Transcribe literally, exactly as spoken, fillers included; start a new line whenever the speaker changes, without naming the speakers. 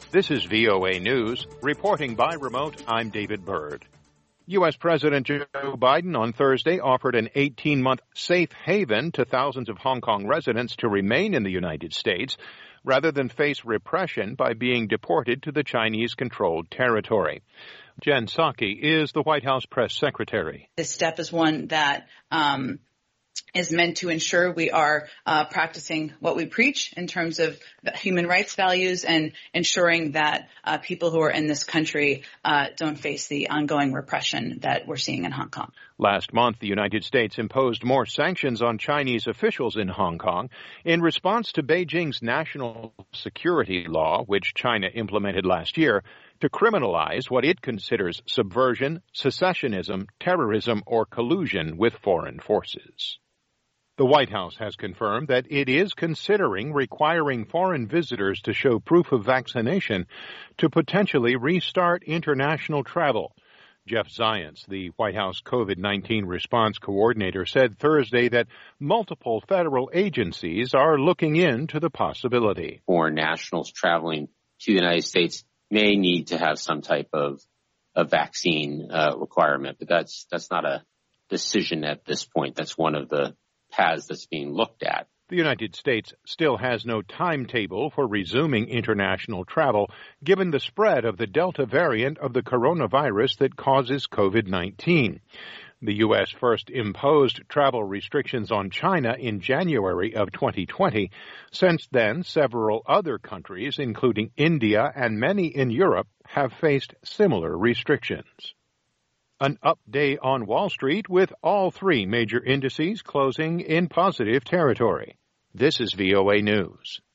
This is V O A News. Reporting by remote, I'm David Byrd. U S. President Joe Biden on Thursday offered an eighteen-month safe haven to thousands of Hong Kong residents to remain in the United States rather than face repression by being deported to the Chinese-controlled territory. Jen Psaki is the White House press secretary.
This step is one that um, is meant to ensure we are uh, practicing what we preach in terms of human rights values and ensuring that uh, people who are in this country uh, don't face the ongoing repression that we're seeing in Hong Kong.
Last month, the United States imposed more sanctions on Chinese officials in Hong Kong in response to Beijing's national security law, which China implemented last year, to criminalize what it considers subversion, secessionism, terrorism, or collusion with foreign forces. The White House has confirmed that it is considering requiring foreign visitors to show proof of vaccination to potentially restart international travel. Jeff Zients, the White House COVID nineteen response coordinator, said Thursday that multiple federal agencies are looking into the possibility.
Foreign nationals traveling to the United States may need to have some type of, of vaccine uh, requirement, but that's that's not a decision at this point. That's one of the paths that's being looked at.
The United States still has no timetable for resuming international travel, given the spread of the Delta variant of the coronavirus that causes COVID nineteen. The U S first imposed travel restrictions on China in January of twenty twenty. Since then, several other countries, including India and many in Europe, have faced similar restrictions. An up day on Wall Street with all three major indices closing in positive territory. This is V O A News.